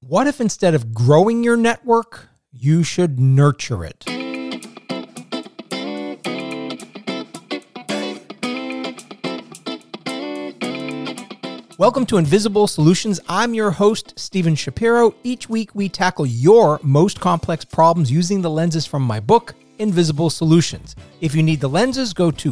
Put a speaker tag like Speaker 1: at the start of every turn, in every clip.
Speaker 1: What if instead of growing your network, you should nurture it? Welcome to Invisible Solutions. I'm your host, Steven Shapiro. Each week we tackle your most complex problems using the lenses from my book, Invisible Solutions. If you need the lenses, go to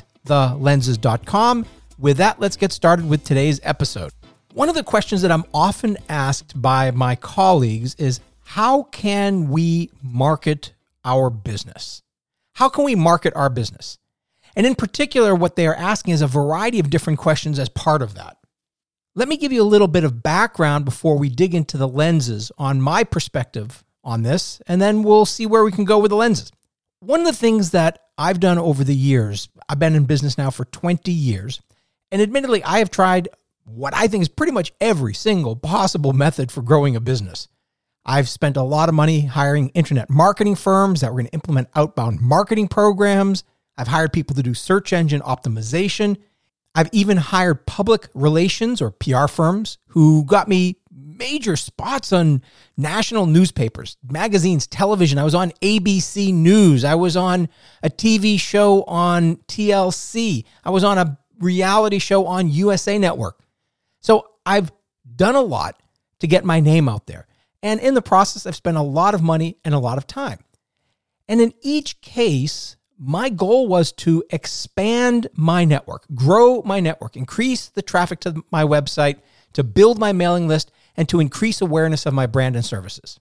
Speaker 1: getthelenses.com. With that, let's get started with today's episode. One of the questions that I'm often asked by my colleagues is, how can we market our business? How can we market our business? And in particular, what they are asking is a variety of different questions as part of that. Let me give you a little bit of background before we dig into the lenses on my perspective on this, and then we'll see where we can go with the lenses. One of the things that I've done over the years, I've been in business now for 20 years, and admittedly, I have tried what I think is pretty much every single possible method for growing a business. I've spent a lot of money hiring internet marketing firms that were going to implement outbound marketing programs. I've hired people to do search engine optimization. I've even hired public relations or PR firms who got me major spots on national newspapers, magazines, television. I was on ABC News. I was on a TV show on TLC. I was on a reality show on USA Network. So I've done a lot to get my name out there. And in the process, I've spent a lot of money and a lot of time. And in each case, my goal was to expand my network, grow my network, increase the traffic to my website, to build my mailing list, and to increase awareness of my brand and services.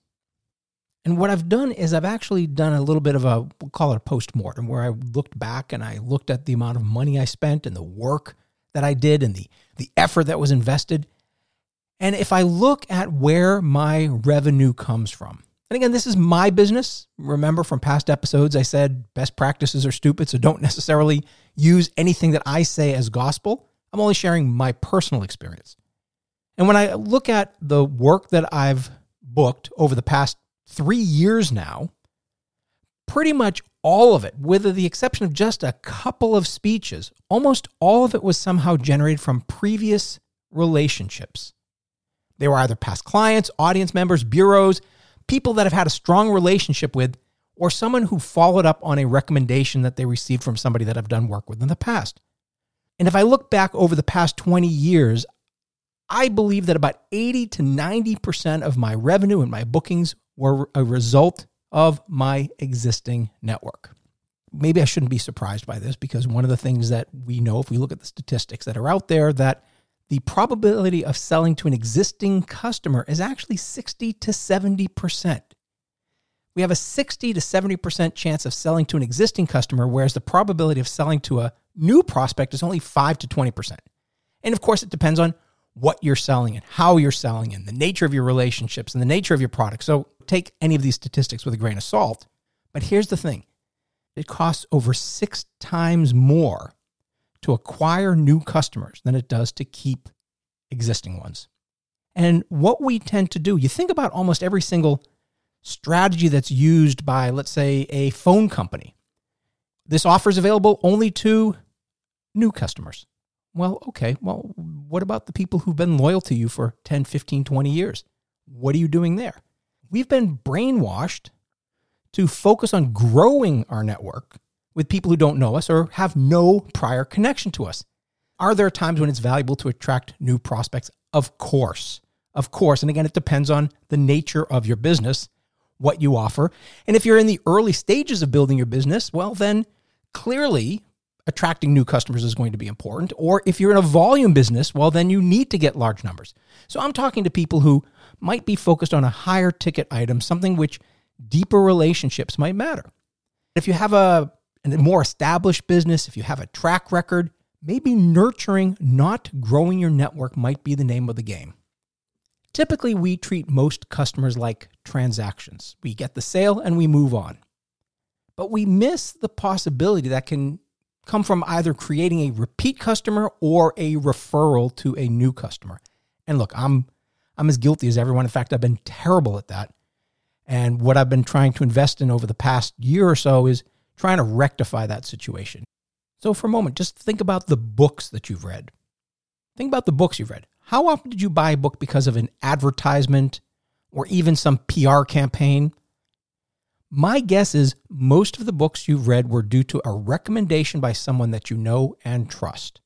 Speaker 1: And what I've done is I've actually done a little bit of a, we'll call it a post-mortem, where I looked back and I looked at the amount of money I spent and the work that I did and the effort that was invested. And if I look at where my revenue comes from, and again, this is my business. Remember from past episodes, I said best practices are stupid, so don't necessarily use anything that I say as gospel. I'm only sharing my personal experience. And when I look at the work that I've booked over the past 3 years now, pretty much all of it, with the exception of just a couple of speeches, almost all of it was somehow generated from previous relationships. They were either past clients, audience members, bureaus, people that I've had a strong relationship with, or someone who followed up on a recommendation that they received from somebody that I've done work with in the past. And if I look back over the past 20 years, I believe that about 80 to 90% of my revenue and my bookings were a result of my existing network. Maybe I shouldn't be surprised by this, because one of the things that we know, if we look at the statistics that are out there, that the probability of selling to an existing customer is actually 60 to 70%. We have a 60 to 70% chance of selling to an existing customer, whereas the probability of selling to a new prospect is only 5 to 20%. And of course, it depends on what you're selling and how you're selling and the nature of your relationships and the nature of your product. So take any of these statistics with a grain of salt. But here's the thing. It costs over 6 times more to acquire new customers than it does to keep existing ones. And what we tend to do, you think about almost every single strategy that's used by, let's say, a phone company. This offer is available only to new customers. Well, okay, well, what about the people who've been loyal to you for 10, 15, 20 years? What are you doing there? We've been brainwashed to focus on growing our network with people who don't know us or have no prior connection to us. Are there times when it's valuable to attract new prospects? Of course. And again, it depends on the nature of your business, what you offer. And if you're in the early stages of building your business, well, then clearly attracting new customers is going to be important. Or if you're in a volume business, well, then you need to get large numbers. So I'm talking to people who might be focused on a higher ticket item, something which deeper relationships might matter. If you have a more established business, if you have a track record, maybe nurturing, not growing your network might be the name of the game. Typically, we treat most customers like transactions. We get the sale and we move on. But we miss the possibility that can come from either creating a repeat customer or a referral to a new customer. And look, I'm as guilty as everyone. In fact, I've been terrible at that. And what I've been trying to invest in over the past year or so is trying to rectify that situation. So for a moment, just think about the books that you've read. Think about the books you've read. How often did you buy a book because of an advertisement or even some PR campaign, my guess is most of the books you've read were due to a recommendation by someone that you know and trust.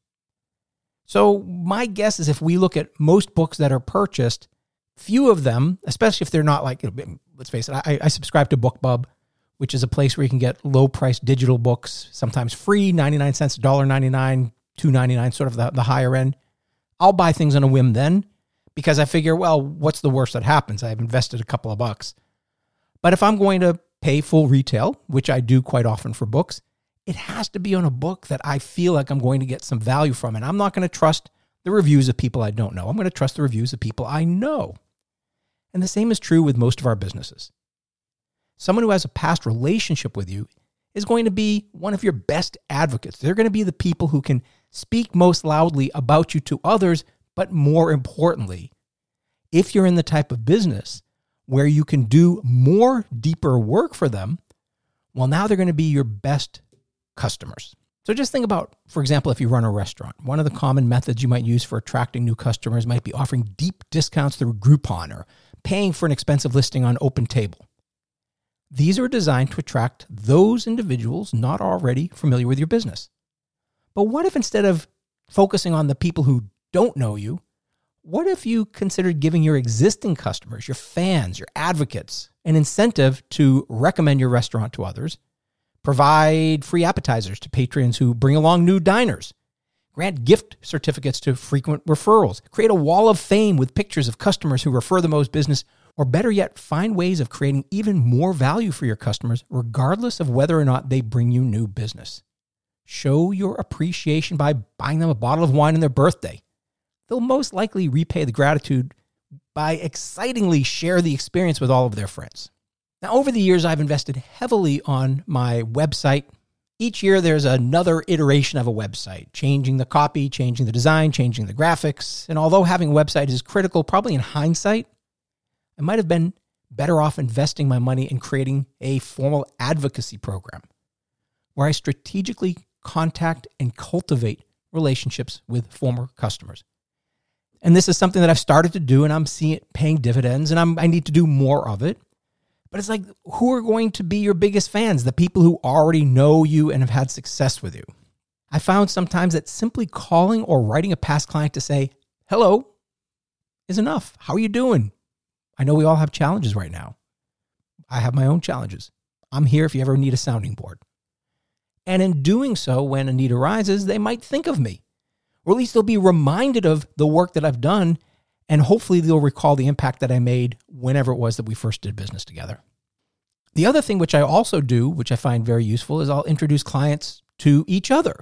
Speaker 1: So my guess is if we look at most books that are purchased, few of them, especially if they're not like, let's face it, I subscribe to BookBub, which is a place where you can get low-priced digital books, sometimes free, 99 cents, $1.99, $2.99, sort of the higher end. I'll buy things on a whim then because I figure, well, what's the worst that happens? I've invested a couple of bucks. But if I'm going to pay full retail, which I do quite often for books, it has to be on a book that I feel like I'm going to get some value from. And I'm not going to trust the reviews of people I don't know. I'm going to trust the reviews of people I know. And the same is true with most of our businesses. Someone who has a past relationship with you is going to be one of your best advocates. They're going to be the people who can speak most loudly about you to others, but more importantly, if you're in the type of business where you can do more deeper work for them, well, now they're going to be your best customers. So just think about, for example, if you run a restaurant, one of the common methods you might use for attracting new customers might be offering deep discounts through Groupon or paying for an expensive listing on OpenTable. These are designed to attract those individuals not already familiar with your business. But what if instead of focusing on the people who don't know you, what if you considered giving your existing customers, your fans, your advocates, an incentive to recommend your restaurant to others, provide free appetizers to patrons who bring along new diners, grant gift certificates to frequent referrals, create a wall of fame with pictures of customers who refer the most business, or better yet, find ways of creating even more value for your customers regardless of whether or not they bring you new business. Show your appreciation by buying them a bottle of wine on their birthday. They'll most likely repay the gratitude by excitingly share the experience with all of their friends. Now, over the years, I've invested heavily on my website. Each year, there's another iteration of a website, changing the copy, changing the design, changing the graphics. And although having a website is critical, probably in hindsight, I might have been better off investing my money in creating a formal advocacy program where I strategically contact and cultivate relationships with former customers. And this is something that I've started to do, and I'm seeing it paying dividends, and I need to do more of it. But it's like, who are going to be your biggest fans? The people who already know you and have had success with you. I found sometimes that simply calling or writing a past client to say, hello, is enough. How are you doing? I know we all have challenges right now. I have my own challenges. I'm here if you ever need a sounding board. And in doing so, when a need arises, they might think of me. Or at least they'll be reminded of the work that I've done, and hopefully they'll recall the impact that I made whenever it was that we first did business together. The other thing which I also do, which I find very useful, is I'll introduce clients to each other.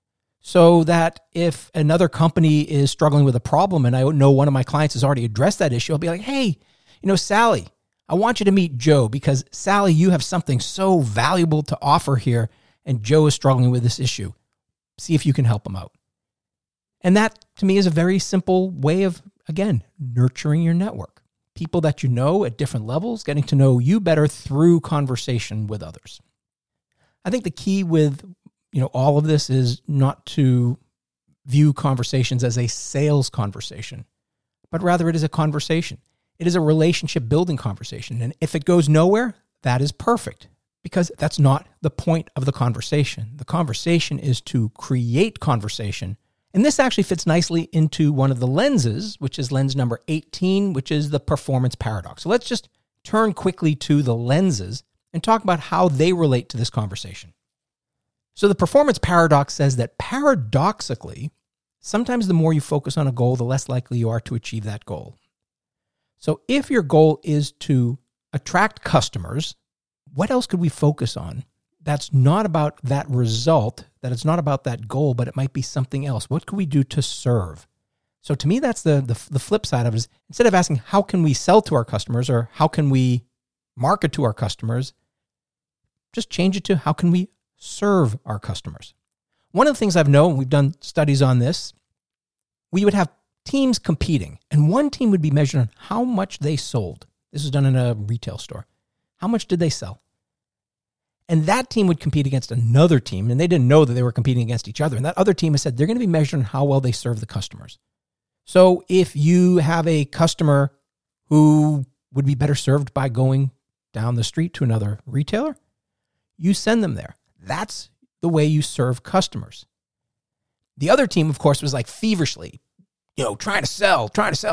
Speaker 1: So that if another company is struggling with a problem and I know one of my clients has already addressed that issue, I'll be like, hey, Sally, I want you to meet Joe because, Sally, you have something so valuable to offer here, and Joe is struggling with this issue. See if you can help him out. And that, to me, is a very simple way of, again, nurturing your network. People that you know at different levels, getting to know you better through conversation with others. I think the key with, all of this is not to view conversations as a sales conversation, but rather it is a conversation. It is a relationship building conversation. And if it goes nowhere, that is perfect because that's not the point of the conversation. The conversation is to create conversation. And this actually fits nicely into one of the lenses, which is lens number 18, which is the performance paradox. So let's just turn quickly to the lenses and talk about how they relate to this conversation. So the performance paradox says that paradoxically, sometimes the more you focus on a goal, the less likely you are to achieve that goal. So if your goal is to attract customers, what else could we focus on that's not about that result, that it's not about that goal, but it might be something else? What could we do to serve? So to me, that's the flip side of it is instead of asking how can we sell to our customers or how can we market to our customers, just change it to how can we serve our customers? One of the things I've known, we've done studies on this, we would have teams competing, and one team would be measured on how much they sold. This was done in a retail store. How much did they sell? And that team would compete against another team, and they didn't know that they were competing against each other. And that other team has said they're going to be measured on how well they serve the customers. So if you have a customer who would be better served by going down the street to another retailer. You send them there. That's the way you serve customers. The other team, of course, was like feverishly, trying to sell.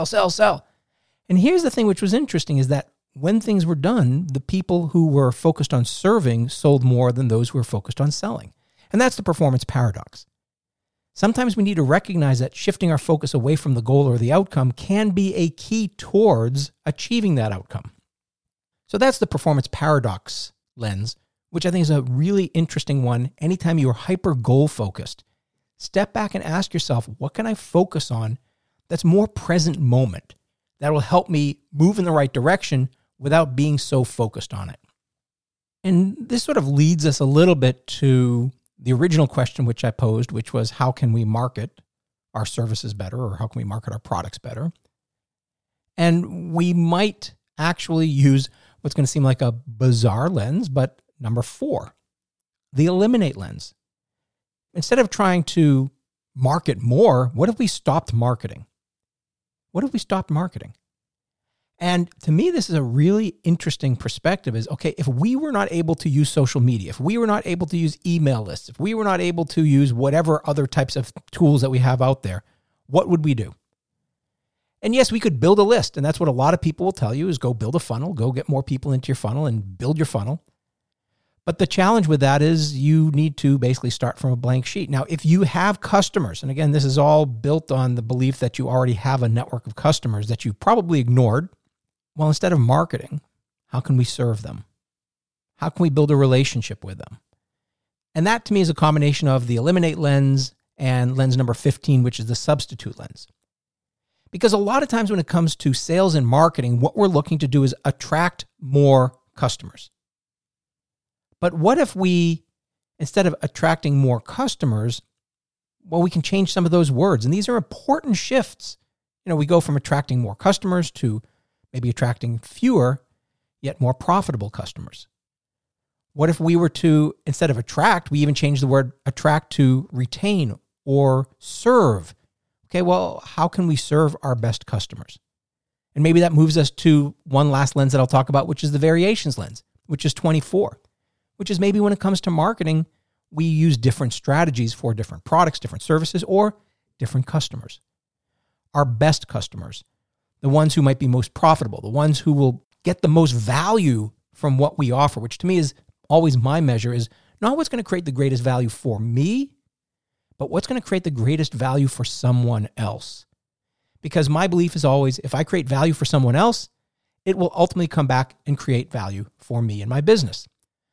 Speaker 1: And here's the thing which was interesting is that when things were done, the people who were focused on serving sold more than those who were focused on selling. And that's the performance paradox. Sometimes we need to recognize that shifting our focus away from the goal or the outcome can be a key towards achieving that outcome. So that's the performance paradox lens, which I think is a really interesting one. Anytime you are hyper goal focused, step back and ask yourself, what can I focus on that's more present moment that will help me move in the right direction without being so focused on it? And this sort of leads us a little bit to the original question which I posed, which was how can we market our services better, or how can we market our products better? And we might actually use what's going to seem like a bizarre lens, but number 4, the eliminate lens. Instead of trying to market more, what if we stopped marketing? What if we stopped marketing? And to me, this is a really interesting perspective is, okay, if we were not able to use social media, if we were not able to use email lists, if we were not able to use whatever other types of tools that we have out there, what would we do? And yes, we could build a list. And that's what a lot of people will tell you is go build a funnel, go get more people into your funnel and build your funnel. But the challenge with that is you need to basically start from a blank sheet. Now, if you have customers, and again, this is all built on the belief that you already have a network of customers that you probably ignored, well, instead of marketing, how can we serve them? How can we build a relationship with them? And that to me is a combination of the eliminate lens and lens number 15, which is the substitute lens. Because a lot of times when it comes to sales and marketing, what we're looking to do is attract more customers. But what if we, instead of attracting more customers, well, we can change some of those words. And these are important shifts. We go from attracting more customers to maybe attracting fewer, yet more profitable customers. What if we were to, instead of attract, we even change the word attract to retain or serve? Okay, well, how can we serve our best customers? And maybe that moves us to one last lens that I'll talk about, which is the variations lens, which is 24, which is maybe when it comes to marketing, we use different strategies for different products, different services, or different customers. Our best customers, the ones who might be most profitable, the ones who will get the most value from what we offer, which to me is always my measure, is not what's going to create the greatest value for me, but what's going to create the greatest value for someone else. Because my belief is always, if I create value for someone else, it will ultimately come back and create value for me and my business.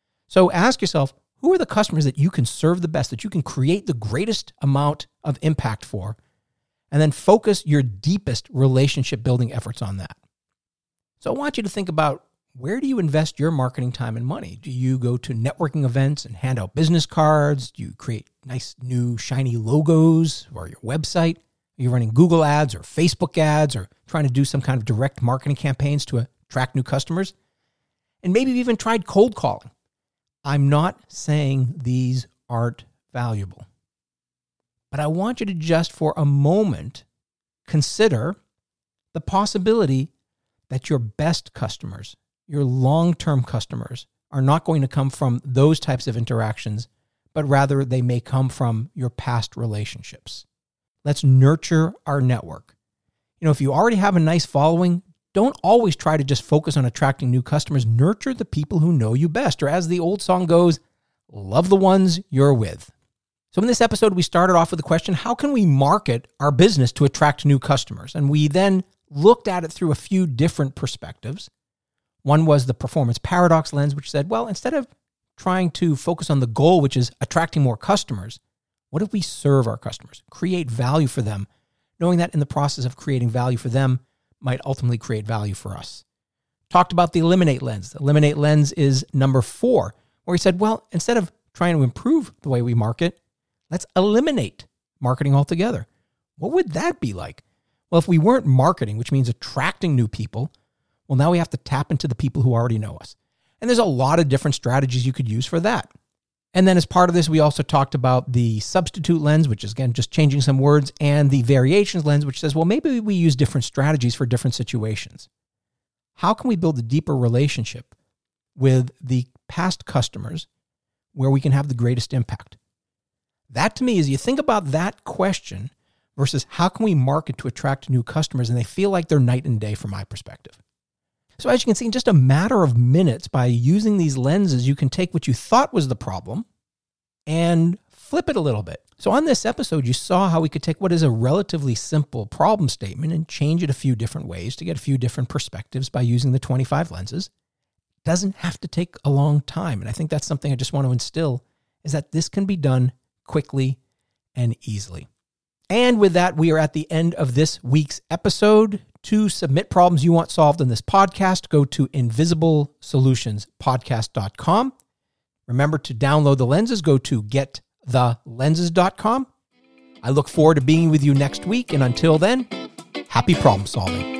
Speaker 1: So ask yourself, who are the customers that you can serve the best, that you can create the greatest amount of impact for? And then focus your deepest relationship building efforts on that. So I want you to think about, where do you invest your marketing time and money? Do you go to networking events and hand out business cards? Do you create nice new shiny logos or your website? Are you running Google ads or Facebook ads or trying to do some kind of direct marketing campaigns to attract new customers? And maybe you've even tried cold calling. I'm not saying these aren't valuable. But I want you to just for a moment consider the possibility that your best customers, your long-term customers, are not going to come from those types of interactions, but rather they may come from your past relationships. Let's nurture our network. If you already have a nice following, don't always try to just focus on attracting new customers. Nurture the people who know you best, or as the old song goes, love the ones you're with. So in this episode, we started off with the question, how can we market our business to attract new customers? And we then looked at it through a few different perspectives. One was the performance paradox lens, which said, well, instead of trying to focus on the goal, which is attracting more customers, what if we serve our customers, create value for them, knowing that in the process of creating value for them might ultimately create value for us? Talked about the eliminate lens. The eliminate lens is number 4, where he said, well, instead of trying to improve the way we market, let's eliminate marketing altogether. What would that be like? Well, if we weren't marketing, which means attracting new people, well, now we have to tap into the people who already know us. And there's a lot of different strategies you could use for that. And then as part of this, we also talked about the substitute lens, which is, again, just changing some words, and the variations lens, which says, well, maybe we use different strategies for different situations. how can we build a deeper relationship with the past customers where we can have the greatest impact? That to me is, you think about that question versus how can we market to attract new customers, and they feel like they're night and day from my perspective. So as you can see, in just a matter of minutes, by using these lenses, you can take what you thought was the problem and flip it a little bit. So on this episode, you saw how we could take what is a relatively simple problem statement and change it a few different ways to get a few different perspectives by using the 25 lenses. It doesn't have to take a long time. And I think that's something I just want to instill, is that this can be done quickly and easily. And with that, we are at the end of this week's episode. To submit problems you want solved in this podcast, go to invisiblesolutionspodcast.com. Remember to download the lenses. Go to getthelenses.com. I look forward to being with you next week. And until then, happy problem solving.